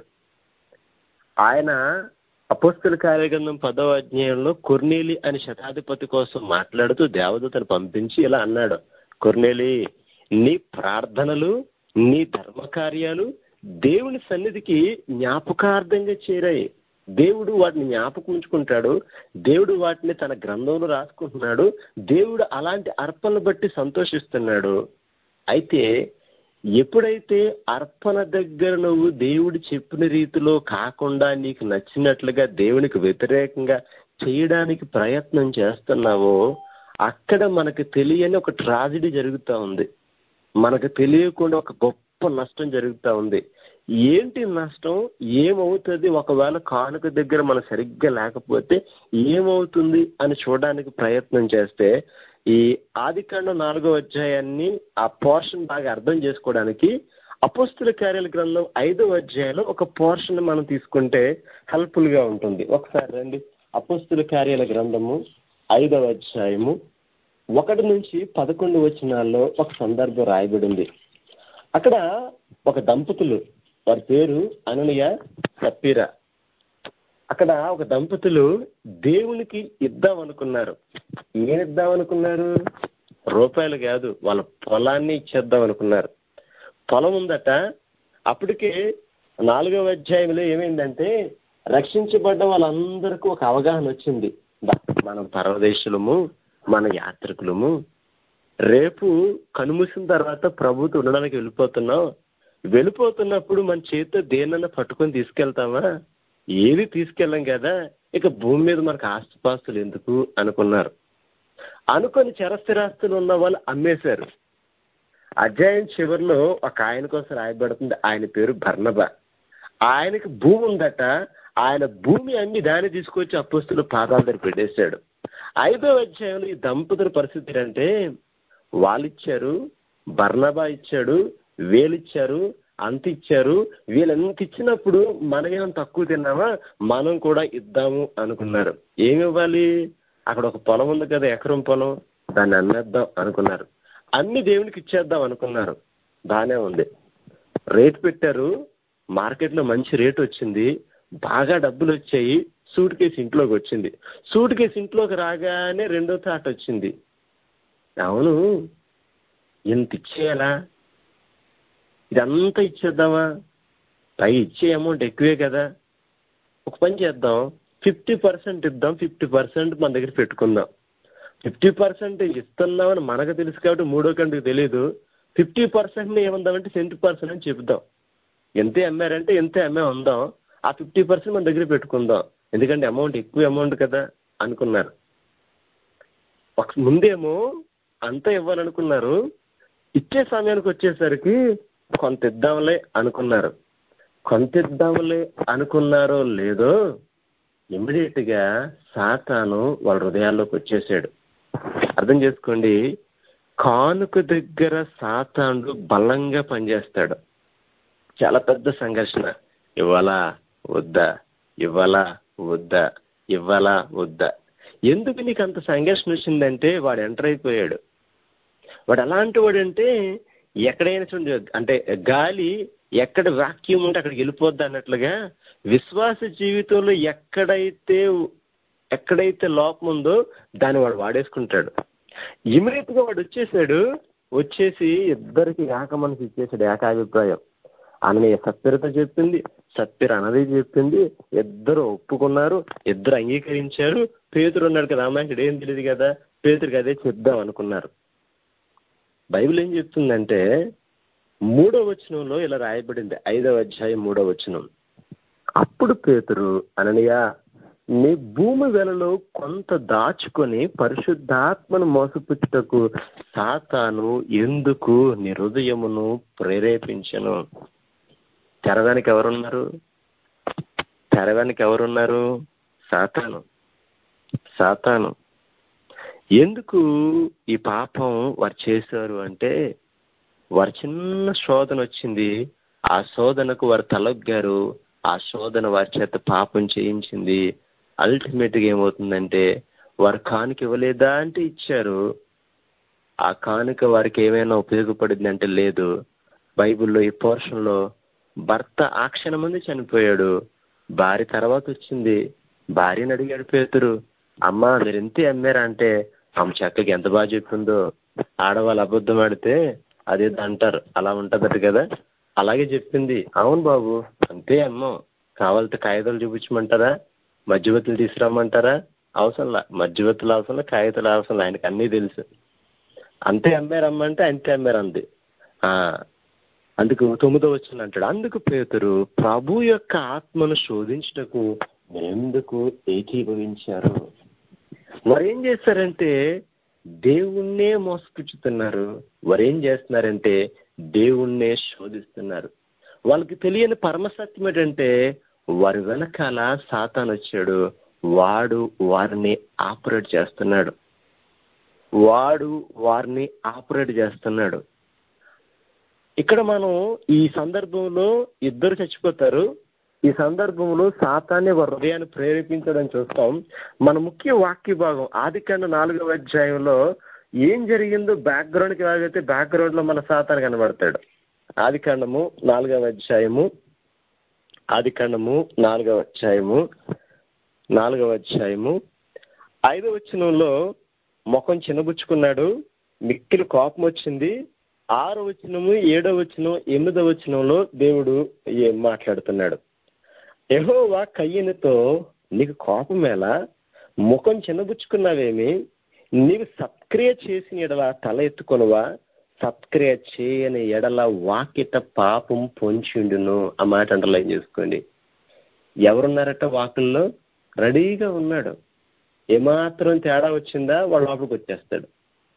ఆయన అపోస్తల కార్యగ్రంథం పదవ అధ్యాయంలో కొర్నేలి అని శతాధిపతి కోసం మాట్లాడుతూ దేవదూతను పంపించి ఇలా అన్నాడు, కొర్నేలి, నీ ప్రార్థనలు నీ ధర్మ కార్యాలు దేవుని సన్నిధికి జ్ఞాపకార్థంగా చేరాయి. దేవుడు వాటిని జ్ఞాపకం ఉంచుకుంటాడు. దేవుడు వాటిని తన గ్రంథంలో రాసుకుంటున్నాడు. దేవుడు అలాంటి అర్పణలు బట్టి సంతోషిస్తున్నాడు. అయితే ఎప్పుడైతే అర్పణ దగ్గర నువ్వు దేవుడు చెప్పిన రీతిలో కాకుండా నీకు నచ్చినట్లుగా దేవునికి వ్యతిరేకంగా చేయడానికి ప్రయత్నం చేస్తున్నావో అక్కడ మనకు తెలియని ఒక ట్రాజడీ జరుగుతూ ఉంది. మనకు తెలియకుండా ఒక గొప్ప నష్టం జరుగుతూ ఉంది. ఏంటి నష్టం? ఏమవుతుంది? ఒకవేళ కానుక దగ్గర మనం సరిగ్గా లేకపోతే ఏమవుతుంది అని చూడడానికి ప్రయత్నం చేస్తే ఈ ఆదికాండం నాలుగో అధ్యాయాన్ని ఆ పోర్షన్ బాగా అర్థం చేసుకోవడానికి అపోస్తల కార్యాల గ్రంథం ఐదో అధ్యాయంలో ఒక పోర్షన్ మనం తీసుకుంటే హెల్ప్ఫుల్ గా ఉంటుంది. ఒకసారి రండి, అపోస్తల కార్యాల గ్రంథము ఐదవ అధ్యాయము ఒకటి నుంచి పదకొండు వచనాల్లో ఒక సందర్భం రాయబడి ఉంది. అక్కడ ఒక దంపతులు, వారి పేరు అననీయ సప్పీరా, అక్కడ ఒక దంపతులు దేవునికి ఇద్దాం అనుకున్నారు. ఏం ఇద్దాం అనుకున్నారు? రూపాయలు కాదు, వాళ్ళ పొలాన్ని ఇచ్చేద్దాం అనుకున్నారు. పొలం ఉందట. అప్పటికే నాలుగవ అధ్యాయంలో ఏమైందంటే రక్షించబడ్డ వాళ్ళందరికీ ఒక అవగాహన వచ్చింది. మనం పరదేశులము, మన యాత్రికులము, రేపు కనుమూసిన తర్వాత ప్రభుత్వం ఉండడానికి వెళ్ళిపోతున్నాం. వెళ్ళిపోతున్నప్పుడు మన చేతితో దేనన్నా పట్టుకొని తీసుకెళ్తామా? ఏది తీసుకెళ్ళం కదా, ఇక భూమి మీద మనకు ఆస్తిపాస్తులు ఎందుకు అనుకున్నారు. అనుకొని చరస్థిరాస్తులు ఉన్న వాళ్ళు అమ్మేశారు. అధ్యాయం చివరిలో ఒక ఆయన కోసం రాయబడుతుంది. ఆయన పేరు బర్నబా. ఆయనకి భూమి ఉందట. ఆయన భూమి అన్ని దాన్ని తీసుకొచ్చి అపోస్తుల పాదాల దగ్గర పెట్టేశాడు. ఐదో అధ్యాయంలో ఈ దంపతుల పరిస్థితి అంటే వాళ్ళు ఇచ్చారు, బర్నబా ఇచ్చాడు, వీళ్ళిచ్చారు, అంత ఇచ్చారు. వీళ్ళంత ఇచ్చినప్పుడు మనమేం తక్కువ తిన్నామా, మనం కూడా ఇద్దాము అనుకున్నారు. ఏమి ఇవ్వాలి? అక్కడ ఒక పొలం ఉంది కదా, ఎకరం పొలం, దాన్ని అమ్మేద్దాం అనుకున్నారు. అన్ని దేవునికి ఇచ్చేద్దాం అనుకున్నారు. బానే ఉంది. రేటు పెట్టారు. మార్కెట్లో మంచి రేటు వచ్చింది. బాగా డబ్బులు వచ్చాయి. సూట్ కేసు ఇంట్లోకి వచ్చింది. సూట్ కేసు ఇంట్లోకి రాగానే రెండో థాట్ వచ్చింది, అవును ఇంత ఇచ్చేయాలా, ఇదంతా ఇచ్చేద్దామా? పై ఇచ్చే అమౌంట్ ఎక్కువే కదా. ఒక పని చేద్దాం, ఫిఫ్టీ పర్సెంట్ ఇద్దాం, ఫిఫ్టీ పర్సెంట్ మన దగ్గర పెట్టుకుందాం. ఫిఫ్టీ పర్సెంట్ ఇస్తున్నామని మనకు తెలుసు కాబట్టి మూడో కంటికి తెలియదు. ఫిఫ్టీ పర్సెంట్ని ఏమందామంటే సెవెంటీ పర్సెంట్ అని చెప్దాం. ఎంతే అమ్మారంటే ఎంతే అమ్మే ఉందాం, ఆ ఫిఫ్టీ పర్సెంట్ మన దగ్గర పెట్టుకుందాం, ఎందుకంటే అమౌంట్ ఎక్కువ అమౌంట్ కదా అనుకున్నారు. ఒక ముందేమో అంతా ఇవ్వాలనుకున్నారు. ఇచ్చే సమయానికి వచ్చేసరికి కొంత ఇద్దాంలే అనుకున్నారు. కొంత ఇద్దాంలే అనుకున్నారో లేదో ఇమ్మీడియట్ గా సాతాను వాళ్ళ హృదయాల్లోకి వచ్చేసాడు. అర్థం చేసుకోండి, కానుక దగ్గర సాతానుడు బలంగా పనిచేస్తాడు. చాలా పెద్ద సంఘర్షణ. ఇవ్వాలా వద్దా, ఇవ్వాలా వద్దా, ఇవ్వాలా వద్దా. ఎందుకు నీకు అంత సంఘర్షణ వచ్చిందంటే వాడు ఎంటర్ అయిపోయాడు. వాడు ఎలాంటి వాడంటే ఎక్కడైనా చూడండి, అంటే గాలి ఎక్కడ వాక్యూమ్ ఉంటే అక్కడికి వెళ్ళిపోద్ది అన్నట్లుగా విశ్వాస జీవితంలో ఎక్కడైతే ఎక్కడైతే లోపం ఉందో దాన్ని వాడు వాడేసుకుంటాడు. ఇమీడియట్ గా వాడు వచ్చేసాడు. వచ్చేసి ఇద్దరికి ఏక మనసు ఇచ్చేసాడు, ఏకాభిప్రాయం. అననీయ సత్యరతో చెప్పింది, సత్యర అనది చెప్పింది. ఇద్దరు ఒప్పుకున్నారు, ఇద్దరు అంగీకరించారు. పేతురు ఉన్నాడు కదా, అమ్మాయికి ఏం తెలియదు కదా, పేతురికి అదే చెప్దాం అనుకున్నారు. బైబిల్ ఏం చెప్తుందంటే మూడో వచనంలో ఇలా రాయబడింది, ఐదవ అధ్యాయం మూడో వచనం. అప్పుడు పేతురు, అననీయ నీ భూమి వెలలో కొంత దాచుకొని పరిశుద్ధాత్మను మోసపుచ్చుటకు సాతాను ఎందుకు నీ హృదయమును ప్రేరేపించను? తెరవడానికి ఎవరున్నారు? తెరవడానికి ఎవరున్నారు? సాతాను. సాతాను. ఎందుకు ఈ పాపం వారు చేశారు అంటే, వారు చిన్న శోధన వచ్చింది, ఆ శోధనకు వారు తలొగ్గారు, ఆ శోధన వారి చేత పాపం చేయించింది. అల్టిమేట్ గా ఏమవుతుందంటే, వారు కానుక ఇవ్వలేదా అంటే ఇచ్చారు. ఆ కానుక వారికి ఏమైనా ఉపయోగపడింది అంటే లేదు. బైబిల్లో ఈ పోర్షన్ లో భర్త ఆ క్షణం ముందు చనిపోయాడు, భార్య తర్వాత వచ్చింది. భార్యను అడిగాడు పేతురు, అమ్మా మీరు ఇంతే అమ్మారా అంటే, ఆమె చక్కగా ఎంత బాగా చెప్పిందో. ఆడవాళ్ళు అబద్ధం ఆడితే అదేదో అంటారు, అలా ఉంటదట కదా, అలాగే చెప్పింది. అవును బాబు అంతే అమ్మాం, కావాలంటే కాగితాలు చూపించమంటారా, మధ్యవర్తులు తీసుకురమ్మంటారా? అవసరంలా, మధ్యవర్తులు అవసరంలా, కాగితాలు అవసరంలా, ఆయనకు అన్నీ తెలుసు. అంతే అమ్మారమ్మంటే అంతే అమ్మారు అంది. ఆ అందుకు తొమ్మిదో వచ్చిన అంటాడు, అందుకు పేతురు ప్రభు యొక్క ఆత్మను శోధించుటకు ఎందుకు ఏకీభవించారు? వారేం చేస్తారంటే దేవుణ్ణే మోసపుచ్చుతున్నారు. వారేం చేస్తున్నారంటే దేవుణ్ణే శోధిస్తున్నారు. వాళ్ళకి తెలియని పరమసత్యం ఏంటంటే, వారి వెనకాల సాతాను వచ్చాడు, వాడు వారిని ఆపరేట్ చేస్తున్నాడు. వాడు వారిని ఆపరేట్ చేస్తున్నాడు. ఇక్కడ మనం ఈ సందర్భంలో ఇద్దరు చచ్చిపోతారు. ఈ సందర్భంలో సాతాన్ని వారి హృదయాన్ని ప్రేరేపించడం చూస్తాం. మన ముఖ్య వాక్య భాగం ఆదికాండ నాలుగవ అధ్యాయంలో ఏం జరిగిందో బ్యాక్గ్రౌండ్కి లాగైతే బ్యాక్గ్రౌండ్ లో మన సాతాను కనబడతాడు. ఆదికాండము నాలుగవ అధ్యాయము ఆదికాండము నాలుగవ అధ్యాయము నాలుగవ అధ్యాయము ఐదవ వచనంలో ముఖం చిన్నబుచ్చుకున్నాడు, మిక్కిలి కోపం వచ్చింది. ఆరో వచనము, ఏడో వచనం, ఎనిమిదో వచనంలో దేవుడు ఏం మాట్లాడుతున్నాడు? యెహోవా కయ్యనుతో, నీకు కోపం ఎలా, ముఖం చిన్నబుచ్చుకున్నావేమి, నీవు సత్క్రియ చేసిన ఎడల తల ఎత్తుకొనువా, సత్క్రియ చేయని ఎడల వాకిట పాపం పొంచిండును. ఆ మాట అండర్లైన్ చేసుకోండి. ఎవరున్నారట వాకుల్లో? రెడీగా ఉన్నాడు. ఏమాత్రం తేడా వచ్చిందా వాడు లోపలికి వచ్చేస్తాడు.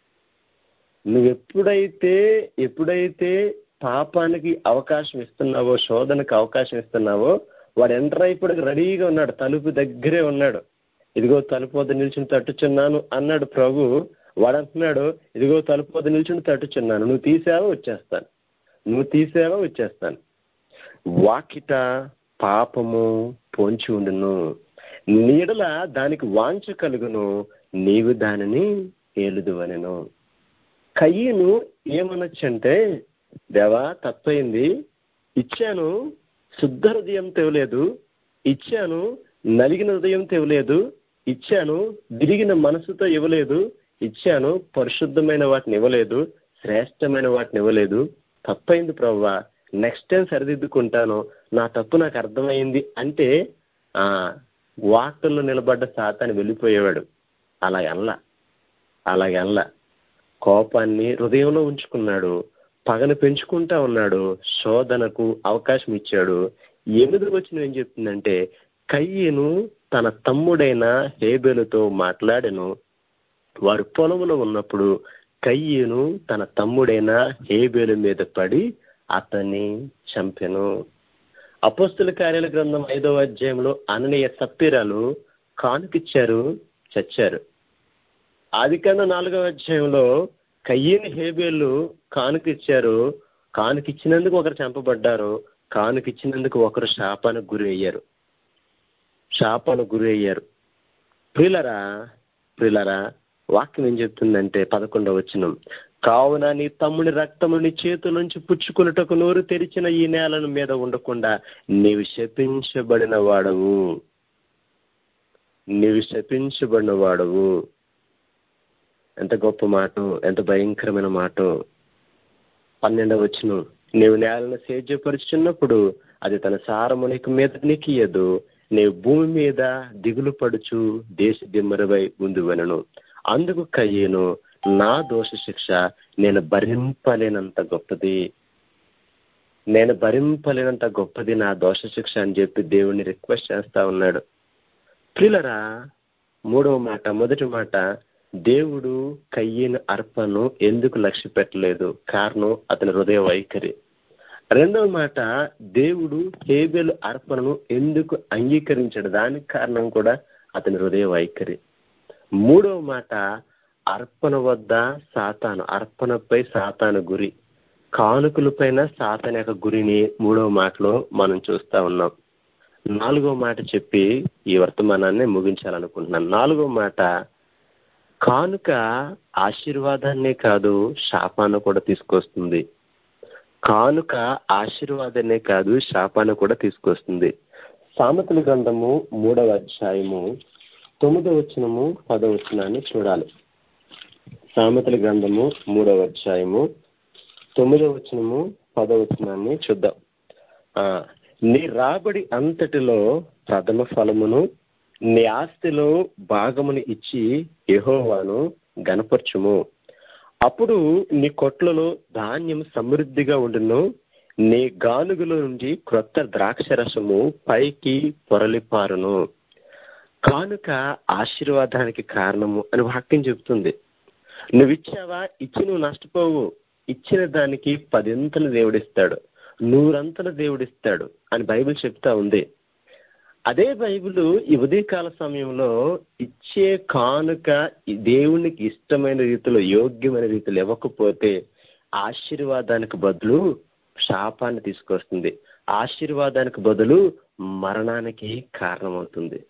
నువ్వు ఎప్పుడైతే ఎప్పుడైతే పాపానికి అవకాశం ఇస్తున్నావో, శోధనకు అవకాశం ఇస్తున్నావో, వాడు ఎంటర్ అయిపోవడానికి రెడీగా ఉన్నాడు, తలుపు దగ్గరే ఉన్నాడు. ఇదిగో తలుపు వద్ద నిల్చుని తట్టుచున్నాను అన్నాడు ప్రభు. వాడు అంటున్నాడు, ఇదిగో తలుపు వద్ద నిల్చుని తట్టుచున్నాను, నువ్వు తీసావో వచ్చేస్తాను, నువ్వు తీసావో వచ్చేస్తాను. వాకిట పాపము పొంచి ఉండును, నీడల దానికి వాంఛ కలుగును, నీవు దానిని ఏలుదువనెను. కయ్యను ఏమనొచ్చంటే, దేవా తప్పైంది, ఇచ్చాను, శుద్ధ హృదయంతో ఇవ్వలేదు, ఇచ్చాను నలిగిన హృదయంతో ఇవ్వలేదు, ఇచ్చాను విరిగిన మనసుతో ఇవ్వలేదు, ఇచ్చాను పరిశుద్ధమైన వాటిని ఇవ్వలేదు, శ్రేష్టమైన వాటిని ఇవ్వలేదు, తప్పైంది ప్రభువా, నెక్స్ట్ టైం సరిదిద్దుకుంటాను, నా తప్పు నాకు అర్థమైంది అంటే ఆ వాక్యంలో నిలబడ్డ సాతాను వెళ్ళిపోయేవాడు. అలాగల్లా అలాగల్లా కోపాన్ని హృదయంలో ఉంచుకున్నాడు, పగను పెంచుకుంటా ఉన్నాడు, శోధనకు అవకాశం ఇచ్చాడు. ఎనిమిది వచనం ఏం చెప్తుందంటే, కయ్యను తన తమ్ముడైన హేబెలుతో మాట్లాడెను. వారు పొలంలో ఉన్నప్పుడు కయ్యను తన తమ్ముడైన హేబెలు మీద పడి అతన్ని చంపెను. అపోస్తుల కార్యాల గ్రంథం ఐదవ అధ్యాయంలో అననీయ సప్పీరాలు కానుకిచ్చారు, చచ్చారు. ఆదికాండ నాలుగవ అధ్యాయంలో కయ్యను హేబేలు కానుకిచ్చారు, కానుకిచ్చినందుకు ఒకరు చంపబడ్డారు, కానుకిచ్చినందుకు ఒకరు శాపానికి గురి అయ్యారు శాపానికి గురి అయ్యారు ప్రియులరా ప్రియులరా వాక్యం ఏం చెప్తుందంటే పదకొండవ వచనం, కావున నీ తమ్ముని రక్తము నీ చేతుల నుంచి పుచ్చుకున్నటకు నోరు తెరిచిన ఈ నేలను మీద ఉండకుండా నీవు శపించబడిన వాడవు, నీవు శపించబడిన వాడవు. ఎంత గొప్ప మాట, ఎంత భయంకరమైన మాట. పన్నెండవ వచనం, నీవు నేలను సేద్యపరుచున్నప్పుడు అది తన సారము నీకు మీద నీకియదు, నీవు భూమి మీద దిగులు పడుచు దేశ దిమ్మరవై ఉందువనను. అందుకు కయ్యను, నా దోష శిక్ష నేను భరింపలేనంత గొప్పది, నేను భరింపలేనంత గొప్పది నా దోష శిక్ష అని చెప్పి దేవుణ్ణి రిక్వెస్ట్ చేస్తా ఉన్నాడు. ప్రియులరా, మూడవ మాట, మొదటి మాట, దేవుడు కయ్యను అర్పణను ఎందుకు లక్ష్య పెట్టలేదు? కారణం అతని హృదయ వైఖరి. రెండవ మాట, దేవుడు హేబెలు అర్పణను ఎందుకు అంగీకరించాడు? దానికి కారణం కూడా అతని హృదయ వైఖరి. మూడవ మాట, అర్పణ వద్ద సాతాను, అర్పణపై సాతాను గురి, కానుకల పైన సాతాను యొక్క గురిని మూడవ మాటలో మనం చూస్తా ఉన్నాం. నాలుగో మాట చెప్పి ఈ వర్తమానాన్ని ముగించాలనుకుంటున్నాను. నాలుగో మాట, కానుక ఆశీర్వాదాన్నే కాదు శాపాన్ని కూడా తీసుకొస్తుంది. కానుక ఆశీర్వాదాన్నే కాదు శాపాన్ని కూడా తీసుకొస్తుంది. సామెతల గ్రంథము మూడవ అధ్యాయము తొమ్మిదవ వచనము పదవ వచనాన్ని చూడాలి. సామెతల గ్రంథము మూడవ అధ్యాయము తొమ్మిదవ వచనము పదవ వచనాన్ని చూద్దాం. ఆ నీ రాబడి అంతటిలో ప్రథమ ఫలమును నీ ఆస్తిలో భాగమును ఇచ్చి యెహోవాను గణపరచుము. అప్పుడు నీ కొట్లలో ధాన్యం సమృద్ధిగా ఉండును, నీ గానుగుల నుండి క్రొత్త ద్రాక్షరసము పైకి పొరలిపారును. కానుక ఆశీర్వాదానికి కారణము అని వాక్యం చెబుతుంది. నువ్వు ఇచ్చావా? ఇచ్చి నువ్వు నష్టపోవు. ఇచ్చిన దానికి పదింతలు దేవుడిస్తాడు, నూరంతలు దేవుడిస్తాడు అని బైబిల్ చెప్తా ఉంది. అదే బైబిల్ ఈ ఉదయకాల సమయంలో ఇచ్చే కానుక దేవునికి ఇష్టమైన రీతిలో, యోగ్యమైన రీతిలో ఇవ్వకపోతే ఆశీర్వాదానికి బదులు శాపాన్ని తీసుకొస్తుంది. ఆశీర్వాదానికి బదులు మరణానికి కారణమవుతుంది.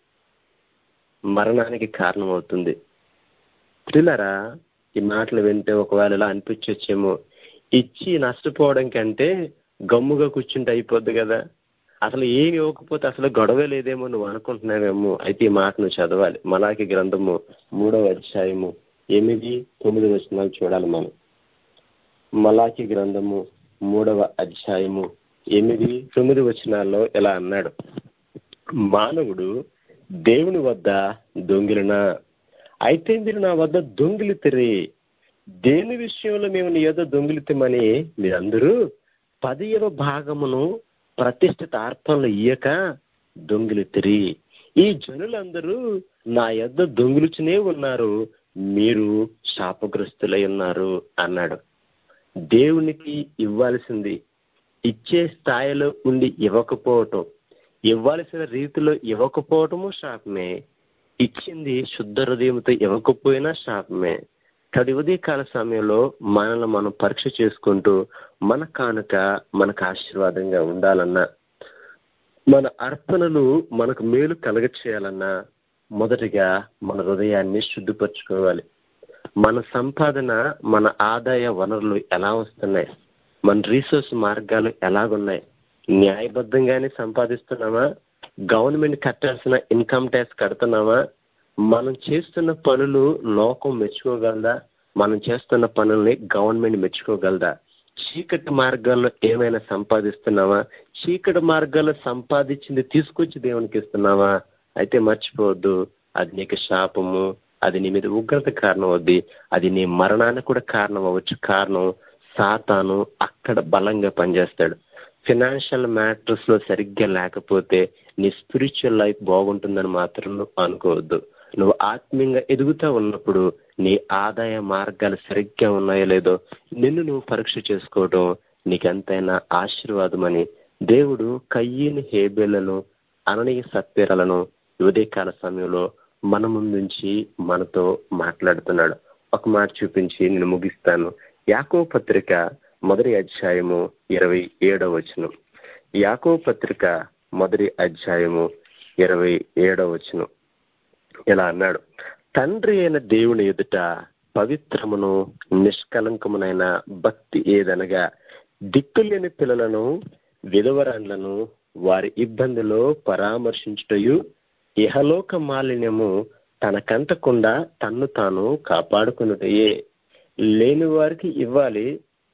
మరణానికి కారణమవుతుంది. ప్రియులారా, ఈ మాటలు వింటే ఒకవేళ ఇలా అనిపించొచ్చేమో, ఇచ్చి నష్టపోవడం కంటే గమ్ముగా కూర్చుంటే అయిపోద్ది కదా, అసలు ఏమి ఇవ్వకపోతే అసలు గొడవే లేదేమో నువ్వు అనుకుంటున్నావేమో. అయితే ఈ మాట నువ్వు చదవాలి. మలాకి గ్రంథము మూడవ అధ్యాయము ఎనిమిది తొమ్మిది వచనాలు చూడాలి మనం. మలాకి గ్రంథము మూడవ అధ్యాయము ఎనిమిది తొమ్మిది వచనాల్లో ఇలా అన్నాడు, మానవుడు దేవుని వద్ద దొంగిలినా, అయితే మీరు నా వద్ద దొంగిలితిరి. దేని విషయంలో మేము నీ యొద్ద దొంగిలితమని మీరందరూ పదియవ భాగమును ప్రతిష్ఠిత అర్పణలు ఇయ్యక దొంగిలితిరి. ఈ జనులందరూ నా యొద్ద దొంగిలుచునే ఉన్నారు, మీరు శాపగ్రస్తులై ఉన్నారు అన్నాడు. దేవునికి ఇవ్వాల్సింది ఇచ్చే స్థాయిలో ఉండి ఇవ్వకపోవటం, ఇవ్వాల్సిన రీతిలో ఇవ్వకపోవటము శాపమే. ఇచ్చింది శుద్ధ హృదయంతో ఇవ్వకపోయినా శాపమే. కడి ఉదయకాల సమయంలో మనల్ని మనం పరీక్ష చేసుకుంటూ మన కానుక మనకు ఆశీర్వాదంగా ఉండాలన్నా, మన అర్పణలు మనకు మేలు కలగ చేయాలన్నా మొదటిగా మన హృదయాన్ని శుద్ధిపరచుకోవాలి. మన సంపాదన, మన ఆదాయ వనరులు ఎలా వస్తున్నాయి, మన రీసోర్స్ మార్గాలు ఎలాగున్నాయి? న్యాయబద్ధంగానే సంపాదిస్తున్నామా? గవర్నమెంట్ కట్టాల్సిన ఇన్కమ్ ట్యాక్స్ కడుతున్నామా? మనం చేస్తున్న పనులు లోకం మెచ్చుకోగలదా? మనం చేస్తున్న పనుల్ని గవర్నమెంట్ మెచ్చుకోగలదా? చీకటి మార్గాల్లో ఏమైనా సంపాదిస్తున్నావా? చీకటి మార్గాల్లో సంపాదించింది తీసుకొచ్చి దేవునికి ఇస్తున్నావా? అయితే మర్చిపోవద్దు, అది నీకు శాపము, అది నీ మీద ఉగ్రత కారణం అవుద్ది, అది నీ మరణానికి కూడా కారణం అవ్వచ్చు. కారణం సాతాను అక్కడ బలంగా పనిచేస్తాడు. ఫినాన్షియల్ మ్యాటర్స్ లో సరిగ్గా లేకపోతే నీ స్పిరిచువల్ లైఫ్ బాగుంటుందని మాత్రం నువ్వు అనుకోవద్దు. నువ్వు ఆత్మీయంగా ఎదుగుతూ ఉన్నప్పుడు నీ ఆదాయ మార్గాలు సరిగ్గా ఉన్నాయో లేదో నిన్ను నువ్వు పరీక్ష చేసుకోవడం నీకెంతైనా ఆశీర్వాదమని దేవుడు కయ్యని హేబెలను అననీయ సత్పేరాలను ఉదయకాల సమయంలో మన ముందుంచి మనతో మాట్లాడుతున్నాడు. ఒక మాట చూపించి నేను ముగిస్తాను. యాకోబు పత్రిక మొదటి అధ్యాయము ఇరవై ఏడవ వచనం. యాకోబు పత్రిక మొదటి అధ్యాయము ఇరవై ఏడవ వచనం ఇలా అన్నాడు, తండ్రి అయిన దేవుని ఎదుట పవిత్రమును నిష్కలంకమునైన భక్తి ఏదనగా దిక్కులేని పిల్లలను విధవరాండ్లను వారి ఇబ్బందిలో పరామర్శించుటయు ఇహలోక మాలిన్యము తనకంటకుండా తన్ను తాను కాపాడుకున్నటయే. లేని వారికి ఇవ్వాలి,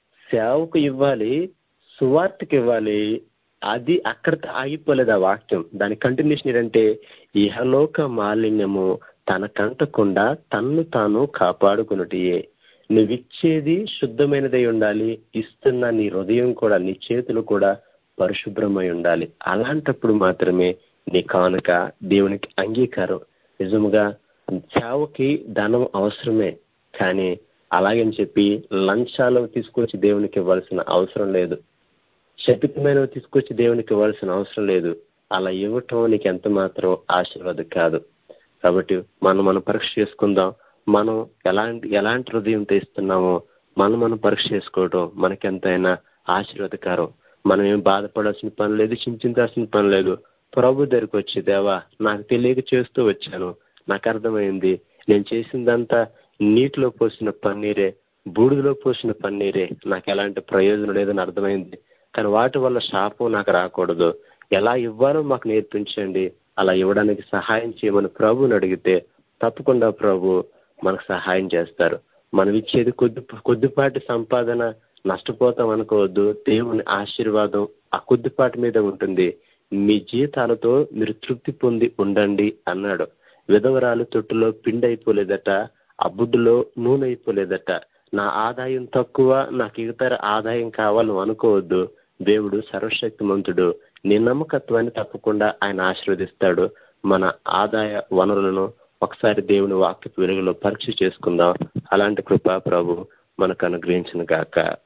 సేవకు ఇవ్వాలి, సువార్తకి ఇవ్వాలి. అది అక్కడితో ఆగిపోలేదు ఆ వాక్యం. దాని కంటిన్యూషన్ ఏంటంటే ఇహలోక మాలిన్యము తనకంటకుండా తన్ను తాను కాపాడుకున్నటియే. నువ్విచ్చేది శుద్ధమైనదై ఉండాలి, ఇస్తున్న నీ హృదయం కూడా, నీ చేతులు కూడా పరిశుభ్రమై ఉండాలి. అలాంటప్పుడు మాత్రమే నీ కానుక దేవునికి అంగీకారం. నిజముగా సేవకి ధనం అవసరమే, కానీ అలాగని చెప్పి లంచాలు తీసుకొచ్చి దేవునికి ఇవ్వాల్సిన అవసరం లేదు. శపితమైనవి తీసుకొచ్చి దేవునికి ఇవ్వాల్సిన అవసరం లేదు. అలా ఇవ్వటం నీకు ఎంత మాత్రం ఆశీర్వాదం కాదు. కాబట్టి మనం మనం పరీక్ష చేసుకుందాం. మనం ఎలాంటి ఎలాంటి హృదయంతో ఇస్తున్నామో మనం మనం పరీక్ష చేసుకోవడం మనకెంతైనా ఆశీర్వాదకరం. మనం ఏం బాధపడాల్సిన పని లేదు, చింతించాల్సిన పని లేదు. ప్రభు దగ్గరికి వచ్చి, దేవా నాకు తెలియక చేస్తూ వచ్చాను, నాకు అర్థమైంది, నేను చేసిందంతా నీటిలో పోసిన పన్నీరే, బూడిదలో పోసిన పన్నీరే, నాకు ఎలాంటి ప్రయోజనం లేదని అర్థమైంది. కానీ వాటి వల్ల శాపం నాకు రాకూడదు. ఎలా ఇవ్వాలో మాకు నేర్పించండి, అలా ఇవ్వడానికి సహాయం చేయమని ప్రభుని అడిగితే తప్పకుండా ప్రభు మనకు సహాయం చేస్తారు. మనం ఇచ్చేది కొద్ది కొద్దిపాటి సంపాదన నష్టపోతాం అనుకోవద్దు. దేవుని ఆశీర్వాదం ఆ కొద్దిపాటి మీద ఉంటుంది. మీ జీతాలతో మీరు తృప్తి పొంది ఉండండి అన్నాడు. విధవరాలు తొట్టులో పిండి అయిపోలేదట, ఆ బుడ్డులో నూనె అయిపోలేదట. నా ఆదాయం తక్కువ, నాకు ఇతర ఆదాయం కావాలని అనుకోవద్దు. దేవుడు సర్వశక్తిమంతుడు. నీ నమ్మకత్వాన్ని తప్పకుండా ఆయన ఆశీర్వదిస్తాడు. మన ఆదాయ వనరులను ఒకసారి దేవుని వాక్య వెలుగులో పరీక్ష చేసుకుందాం. అలాంటి కృప ప్రభు మనకు అనుగ్రహించును గాక.